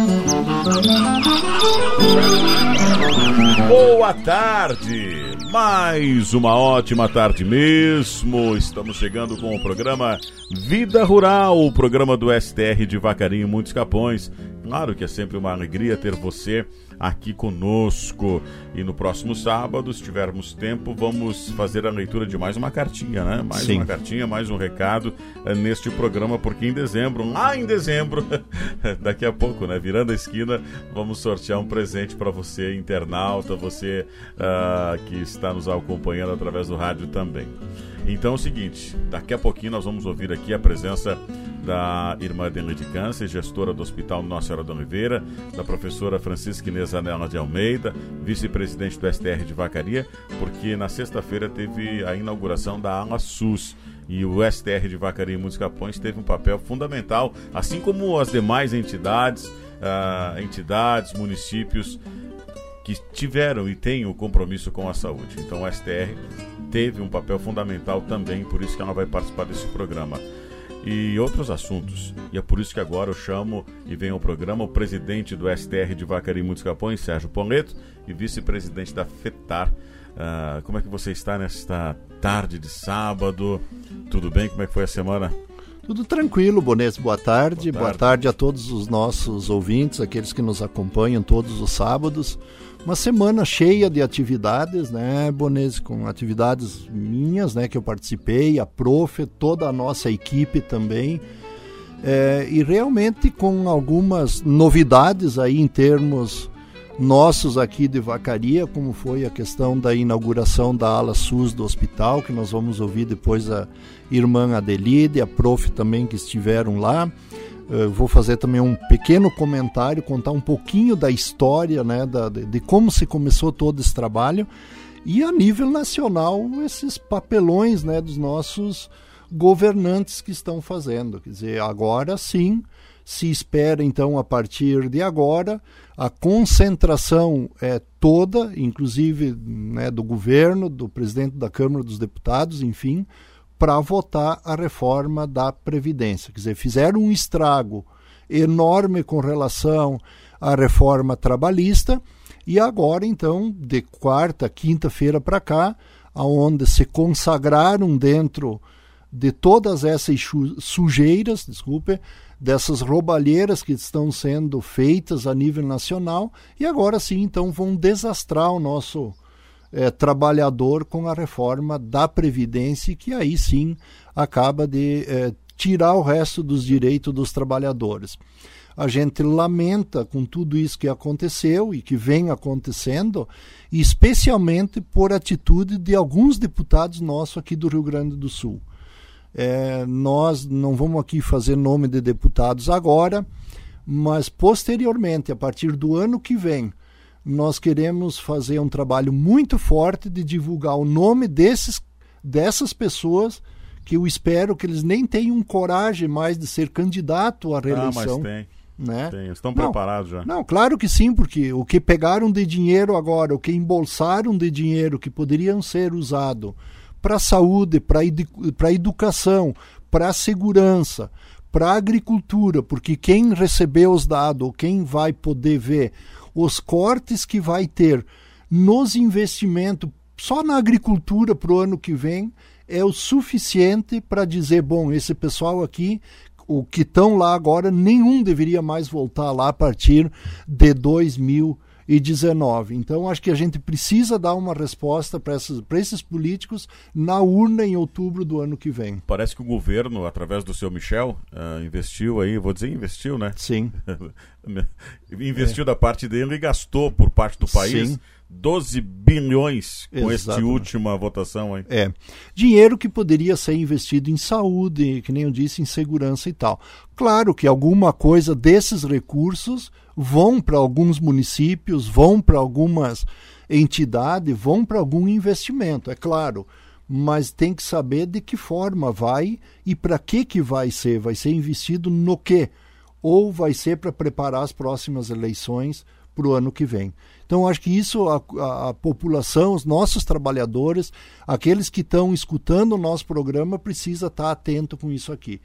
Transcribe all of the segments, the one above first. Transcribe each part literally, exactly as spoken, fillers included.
Boa tarde, mais uma ótima tarde mesmo. Estamos chegando com o programa Vida Rural, o programa do S T R de Vacaria em Muitos Capões. Claro que é sempre uma alegria ter você aqui conosco. E no próximo sábado, se tivermos tempo, vamos fazer a leitura de mais uma cartinha, né? Mais Sim. uma cartinha, mais um recado uh, neste programa, porque em dezembro, lá em dezembro, daqui a pouco, né? Virando a esquina, vamos sortear um presente para você, internauta, você uh, que está nos acompanhando através do rádio também. Então é o seguinte, daqui a pouquinho nós vamos ouvir aqui a presença da irmã Adelaide de Câncer, gestora do Hospital Nossa Senhora da Oliveira, da professora Francisca Inês Anela de Almeida, vice-presidente do S T R de Vacaria, porque na sexta-feira teve a inauguração da ala SUS. E o S T R de Vacaria e Muitos Capões teve um papel fundamental, assim como as demais entidades, uh, entidades, municípios que tiveram e têm o compromisso com a saúde. Então o S T R teve um papel fundamental também, por isso que ela vai participar desse programa. E outros assuntos. E é por isso que agora eu chamo e vem ao programa o presidente do S T R de Vacaria e Muitos Capões, Sérgio Poleto, e vice-presidente da FETAR. Uh, como é que você está nesta tarde de sábado? Tudo bem? Como é que foi a semana? Tudo tranquilo, Bonês. Boa tarde. Boa tarde. Boa tarde a todos os nossos ouvintes, aqueles que nos acompanham todos os sábados. Uma semana cheia de atividades, né, Bonês, com atividades minhas, né, que eu participei, a prof, toda a nossa equipe também, é, e realmente com algumas novidades aí em termos nossos aqui de Vacaria, como foi a questão da inauguração da ala SUS do hospital, que nós vamos ouvir depois a irmã Adelaide, a prof também que estiveram lá. Eu vou fazer também um pequeno comentário, contar um pouquinho da história, né, da, de, de como se começou todo esse trabalho, e a nível nacional esses papelões, né, dos nossos governantes que estão fazendo. Quer dizer, agora sim se espera então a partir de agora a concentração é toda, inclusive, né, do governo, do presidente da Câmara dos Deputados, enfim, para votar a reforma da Previdência. Quer dizer, fizeram um estrago enorme com relação à reforma trabalhista, e agora, então, de quarta, quinta-feira para cá, aonde se consagraram dentro de todas essas sujeiras, desculpe, dessas roubalheiras que estão sendo feitas a nível nacional, e agora sim, então, vão desastrar o nosso É, trabalhador com a reforma da Previdência, que aí sim acaba de é, tirar o resto dos direitos dos trabalhadores. A gente lamenta com tudo isso que aconteceu e que vem acontecendo, especialmente por atitude de alguns deputados nossos aqui do Rio Grande do Sul. É, nós não vamos aqui fazer nome de deputados agora, mas posteriormente, a partir do ano que vem, nós queremos fazer um trabalho muito forte de divulgar o nome desses, dessas pessoas, que eu espero que eles nem tenham coragem mais de ser candidato à reeleição. Ah, mas tem. Né? tem. Estão não, preparados já. Não, claro que sim, porque o que pegaram de dinheiro agora, o que embolsaram de dinheiro que poderiam ser usado para a saúde, para a educação, para a segurança, para a agricultura, porque quem recebeu os dados, ou quem vai poder ver os cortes que vai ter nos investimentos só na agricultura para o ano que vem, é o suficiente para dizer, bom, esse pessoal aqui, o que estão lá agora, nenhum deveria mais voltar lá a partir de dois mil e dezenove. Então, acho que a gente precisa dar uma resposta para esses, para esses políticos na urna em outubro do ano que vem. Parece que o governo, através do seu Michel, uh, investiu aí, vou dizer investiu, né? Sim. investiu é. da parte dele e gastou por parte do país Sim. doze bilhões com esta última votação aí. É. Dinheiro que poderia ser investido em saúde, que nem eu disse, em segurança e tal. Claro que alguma coisa desses recursos vão para alguns municípios, vão para algumas entidades, vão para algum investimento, é claro. Mas tem que saber de que forma vai e para que que vai ser. Vai ser investido no quê? Ou vai ser para preparar as próximas eleições para o ano que vem. Então, acho que isso a, a, a população, os nossos trabalhadores, aqueles que estão escutando o nosso programa, precisa estar atento com isso aqui.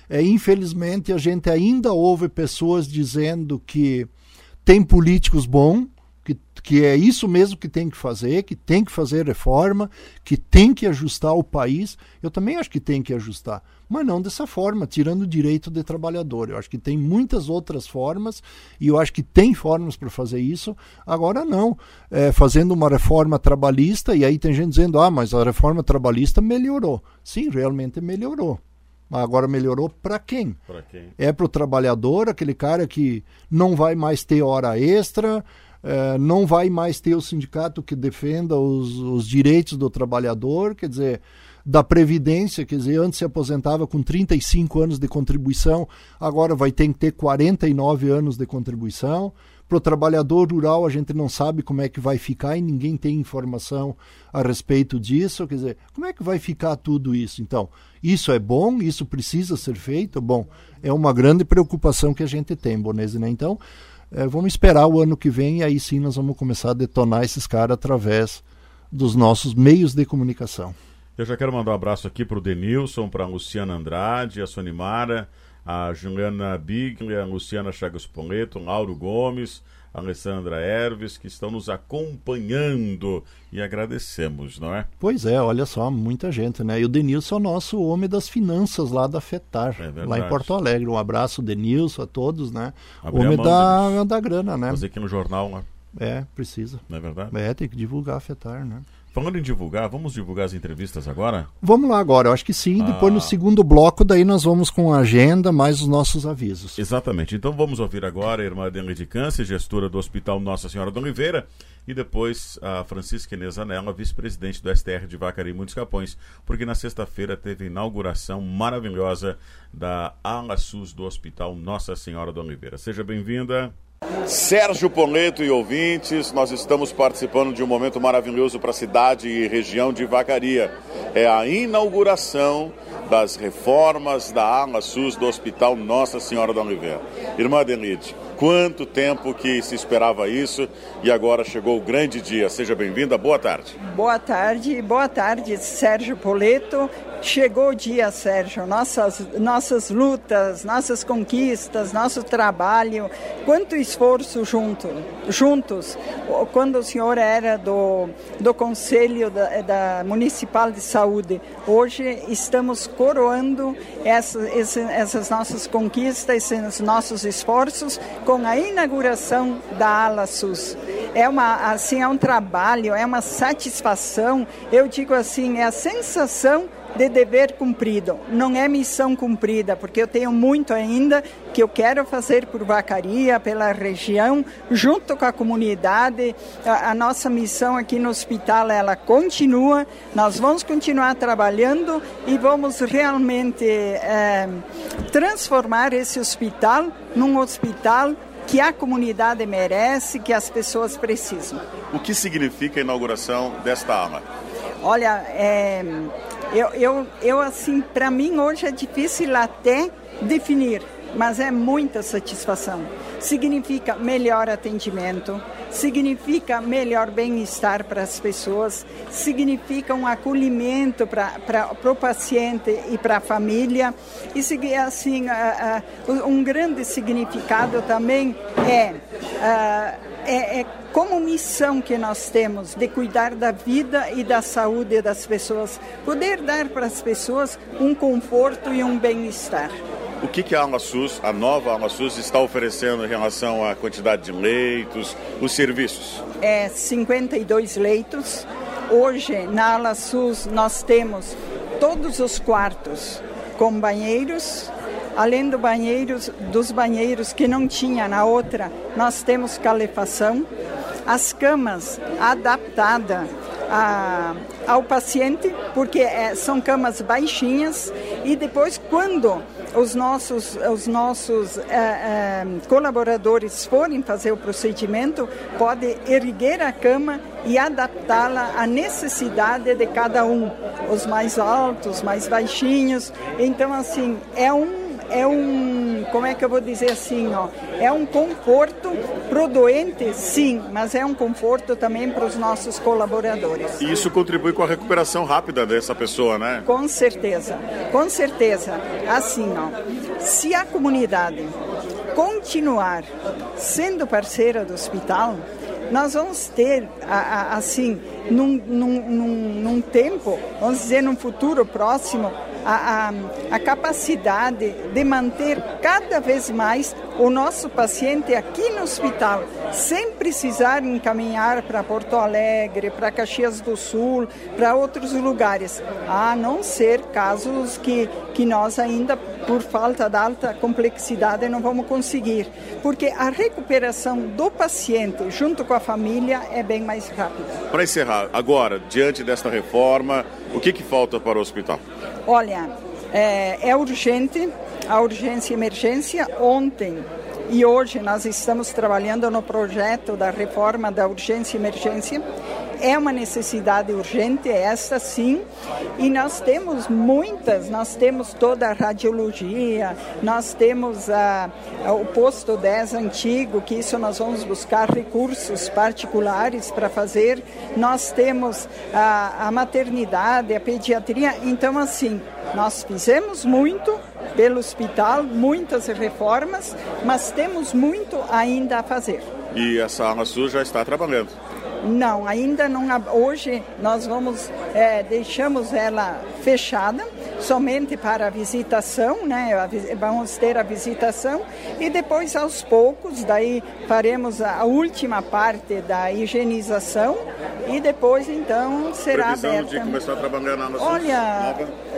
é, infelizmente a gente ainda ouve pessoas dizendo que tem políticos bons, que, que é isso mesmo que tem que fazer, que tem que fazer reforma, que tem que ajustar o país. Eu também acho que tem que ajustar, mas não dessa forma, tirando o direito de trabalhador. Eu acho que tem muitas outras formas, e eu acho que tem formas para fazer isso. Agora não, é, fazendo uma reforma trabalhista, e aí tem gente dizendo, ah, mas a reforma trabalhista melhorou. Sim, realmente melhorou. Mas agora melhorou para quem? Pra quem? É para o trabalhador, aquele cara que não vai mais ter hora extra, é, não vai mais ter o sindicato que defenda os, os direitos do trabalhador, quer dizer, da Previdência, quer dizer, antes se aposentava com trinta e cinco anos de contribuição, agora vai ter que ter quarenta e nove anos de contribuição. Para o trabalhador rural a gente não sabe como é que vai ficar e ninguém tem informação a respeito disso, quer dizer, como é que vai ficar tudo isso? Então, isso é bom, isso precisa ser feito, bom, é uma grande preocupação que a gente tem, Bonese, né? Então, é, vamos esperar o ano que vem e aí sim nós vamos começar a detonar esses caras através dos nossos meios de comunicação. Eu já quero mandar um abraço aqui para o Denilson, para a Luciana Andrade, a Sonimara, a Juliana Biglia, a Luciana Chagas Poleto, Lauro Gomes, a Alessandra Herves, que estão nos acompanhando e agradecemos, não é? Pois é, olha só, muita gente, né? E o Denilson é o nosso homem das finanças lá da FETAR, é lá em Porto Alegre. Um abraço, Denilson, a todos, né? Abrir homem da, da grana, né? Fazer aqui no jornal, né? É, precisa. Não é verdade? É, tem que divulgar a FETAR, né? Falando em divulgar, vamos divulgar as entrevistas agora? Vamos lá agora, eu acho que sim. Ah. Depois no segundo bloco, daí nós vamos com a agenda, mais os nossos avisos. Exatamente. Então vamos ouvir agora a irmã Denle de Câncer, gestora do Hospital Nossa Senhora de Oliveira, e depois a Francisca Inês Anela, vice-presidente do S T R de Vacaria e Muitos Capões, porque na sexta-feira teve a inauguração maravilhosa da ala SUS do Hospital Nossa Senhora de Oliveira. Seja bem-vinda. Sérgio Poleto e ouvintes, nós estamos participando de um momento maravilhoso para a cidade e região de Vacaria. É a inauguração das reformas da ala SUS do Hospital Nossa Senhora da Oliveira. Irmã Denide, quanto tempo que se esperava isso e agora chegou o grande dia. Seja bem-vinda, boa tarde. Boa tarde, boa tarde, Sérgio Poleto. Chegou o dia, Sérgio, nossas, nossas lutas, nossas conquistas, nosso trabalho, quanto esforço junto, juntos. Quando o senhor era do, do Conselho da, da Municipal de Saúde, hoje estamos coroando essa, essa, essas nossas conquistas, esses nossos esforços com a inauguração da ala SUS. É, uma, assim, é um trabalho, é uma satisfação, eu digo assim, é a sensação de dever cumprido, não é missão cumprida, porque eu tenho muito ainda que eu quero fazer por Vacaria, pela região, junto com a comunidade. A, a nossa missão aqui no hospital, ela continua, nós vamos continuar trabalhando e vamos realmente é, transformar esse hospital num hospital que a comunidade merece, que as pessoas precisam. O que significa a inauguração desta ala? Olha, é... Eu, eu, eu assim, para mim hoje é difícil até definir, mas é muita satisfação. Significa melhor atendimento, significa melhor bem-estar para as pessoas, significa um acolhimento para o paciente e para a família. E assim, uh, uh, um grande significado também é, uh, é, é como missão que nós temos de cuidar da vida e da saúde das pessoas, poder dar para as pessoas um conforto e um bem-estar. O que, que a ala SUS, a nova ala SUS, está oferecendo em relação à quantidade de leitos, os serviços? É cinquenta e dois leitos. Hoje, na ala SUS, nós temos todos os quartos com banheiros. Além do banheiros, dos banheiros que não tinha na outra, nós temos calefação. As camas adaptadas a, ao paciente, porque é, são camas baixinhas, e depois quando os nossos, os nossos é, é, colaboradores forem fazer o procedimento, pode erguer a cama e adaptá-la à necessidade de cada um, os mais altos, mais baixinhos. Então, assim, é um é um, como é que eu vou dizer assim, ó, é um conforto pro doente, sim, mas é um conforto também para os nossos colaboradores. E isso contribui com a recuperação rápida dessa pessoa, né? Com certeza, com certeza. Assim, ó, se a comunidade continuar sendo parceira do hospital, nós vamos ter, assim, num, num, num, num tempo, vamos dizer, num futuro próximo, a, a, a capacidade de manter cada vez mais o nosso paciente aqui no hospital, sem precisar encaminhar para Porto Alegre, para Caxias do Sul, para outros lugares, a não ser casos que, que nós ainda, por falta de alta complexidade, não vamos conseguir. Porque a recuperação do paciente junto com a família é bem mais rápida. Para encerrar, agora, diante desta reforma, o que, que falta para o hospital? Olha, é, é urgente, a urgência e emergência. Ontem e hoje nós estamos trabalhando no projeto da reforma da urgência e emergência. É uma necessidade urgente, esta sim, e nós temos muitas, nós temos toda a radiologia, nós temos a, a, o posto dez antigo, que isso nós vamos buscar recursos particulares para fazer, nós temos a, a maternidade, a pediatria, então assim, nós fizemos muito pelo hospital, muitas reformas, mas temos muito ainda a fazer. E essa AMASUS já está trabalhando? Não, ainda não. Hoje nós vamos, é, deixamos ela fechada, somente para a visitação, né? Vamos ter a visitação e depois aos poucos, daí faremos a última parte da higienização e depois então será Previsão aberta. de começar a trabalhar na AMASUS Olha,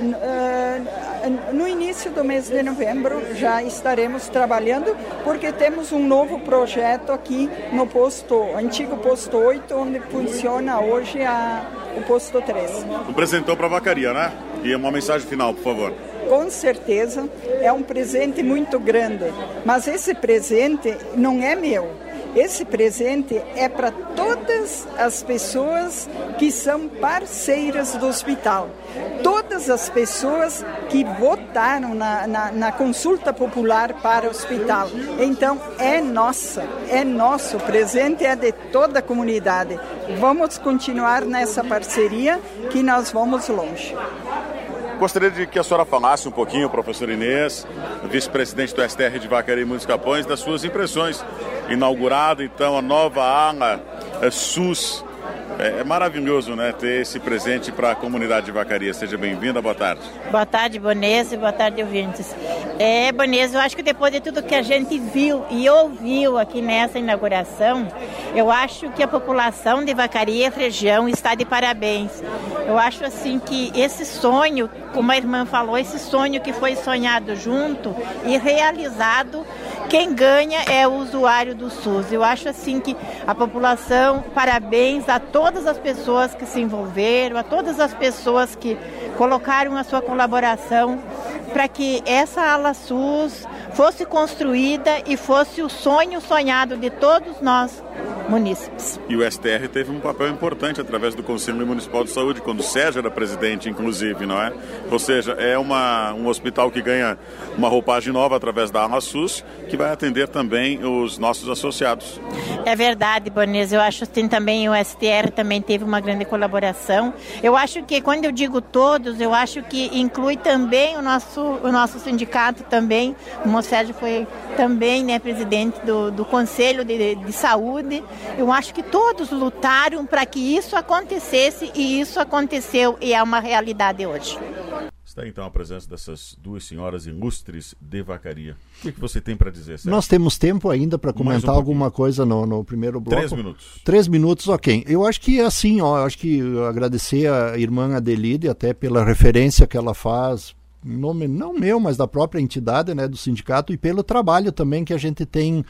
uh, no início do mês de novembro já estaremos trabalhando, porque temos um novo projeto aqui no posto, antigo posto oito, onde funciona hoje a, o posto três. Um presentão para a Vacaria, né? E uma mensagem final, por favor. Com certeza, é um presente muito grande, mas esse presente não é meu. Esse presente é para todas as pessoas que são parceiras do hospital. Todas as pessoas que votaram na, na, na consulta popular para o hospital. Então, é nossa, é nosso. O presente é de toda a comunidade. Vamos continuar nessa parceria que nós vamos longe. Gostaria de que a senhora falasse um pouquinho, professor Inês, vice-presidente do S T R de Vacaria e Muitos Capões, das suas impressões. Inaugurada, então, a nova ala é, SUS. É, é maravilhoso, né, ter esse presente para a comunidade de Vacaria. Seja bem-vinda, boa tarde. Boa tarde, Bonês, e boa tarde, ouvintes. É, Bonês, eu acho que depois de tudo que a gente viu e ouviu aqui nessa inauguração, eu acho que a população de Vacaria e região está de parabéns. Eu acho assim que esse sonho, como a irmã falou, esse sonho que foi sonhado junto e realizado, quem ganha é o usuário do SUS. Eu acho assim que a população, parabéns a todas as pessoas que se envolveram, a todas as pessoas que colocaram a sua colaboração para que essa ala SUS fosse construída e fosse o sonho sonhado de todos nós munícipes. E o S T R teve um papel importante através do Conselho Municipal de Saúde, quando o Sérgio era presidente, inclusive, não é? Ou seja, é uma, um hospital que ganha uma roupagem nova através da AMASUS, que vai atender também os nossos associados. É verdade, Bonês. Eu acho que também o S T R também teve uma grande colaboração. Eu acho que, quando eu digo todos, eu acho que inclui também o nosso, o nosso sindicato também. O Sérgio foi também, né, presidente do, do Conselho de, de Saúde. Eu acho que todos lutaram para que isso acontecesse e isso aconteceu e é uma realidade hoje. Está então a presença dessas duas senhoras ilustres de Vacaria. O que, que você tem para dizer, Sérgio? Nós temos tempo ainda para comentar um alguma coisa no, no primeiro bloco. Três minutos. Três minutos, ok. Eu acho que é assim, ó, eu acho que agradecer a irmã Adelide até pela referência que ela faz, nome, não meu, mas da própria entidade, né, do sindicato, e pelo trabalho também que a gente tem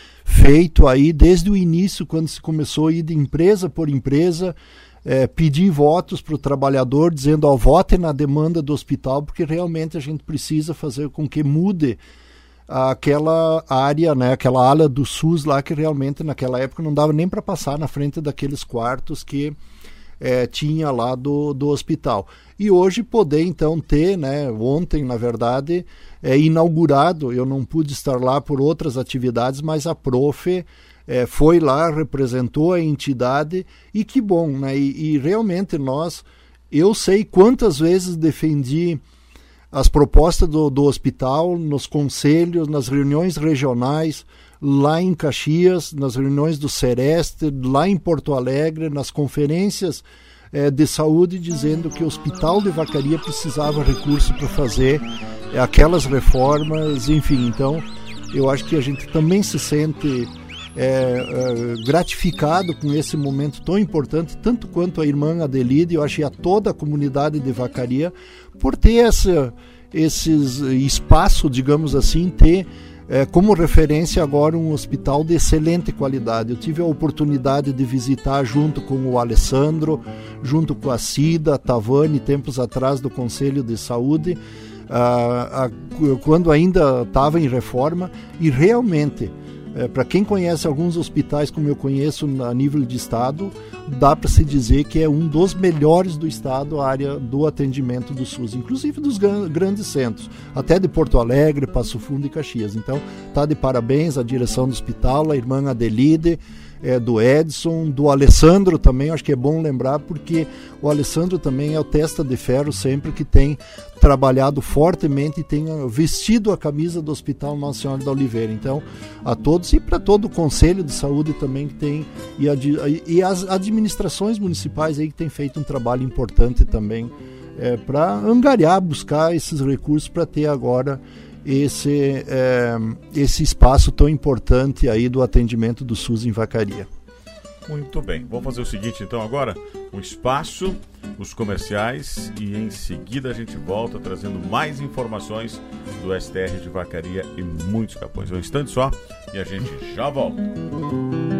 feito aí desde o início, quando se começou a ir de empresa por empresa, é, pedir votos para o trabalhador, dizendo, ó, vote na demanda do hospital, porque realmente a gente precisa fazer com que mude aquela área, né, aquela ala do SUS lá, que realmente naquela época não dava nem para passar na frente daqueles quartos que é, tinha lá do, do hospital. E hoje poder então ter, né, ontem na verdade, é inaugurado, eu não pude estar lá por outras atividades, mas a Profe é, foi lá, representou a entidade e que bom, né, e, e realmente nós, eu sei quantas vezes defendi as propostas do, do hospital nos conselhos, nas reuniões regionais, lá em Caxias, nas reuniões do Sereste, lá em Porto Alegre, nas conferências eh, de saúde, dizendo que o Hospital de Vacaria precisava de recurso para fazer eh, aquelas reformas, enfim. Então, eu acho que a gente também se sente eh, eh, gratificado com esse momento tão importante, tanto quanto a irmã Adelide, eu acho que a toda a comunidade de Vacaria, por ter essa, esses espaço, digamos assim, ter é, como referência agora um hospital de excelente qualidade. Eu tive a oportunidade de visitar junto com o Alessandro, junto com a Cida, a Tavani, tempos atrás do Conselho de Saúde, a, a, quando ainda estava em reforma, e realmente, é, para quem conhece alguns hospitais como eu conheço a nível de estado, dá para se dizer que é um dos melhores do estado a área do atendimento do SUS, inclusive dos grandes centros, até de Porto Alegre, Passo Fundo e Caxias. Então, tá de parabéns a direção do hospital, a irmã Adelide, é, do Edson, do Alessandro também, acho que é bom lembrar, porque o Alessandro também é o testa de ferro sempre, que tem trabalhado fortemente e tem vestido a camisa do Hospital Nossa Senhora da Oliveira. Então, a todos e para todo o Conselho de Saúde também que tem, e, a, e as administrações municipais aí que tem feito um trabalho importante também é, para angariar, buscar esses recursos para ter agora esse, é, esse espaço tão importante aí do atendimento do SUS em Vacaria. Muito bem, vamos fazer o seguinte então agora, um espaço, os comerciais, e em seguida a gente volta trazendo mais informações do S T R de Vacaria e muitos Capões. Um instante só e a gente já volta.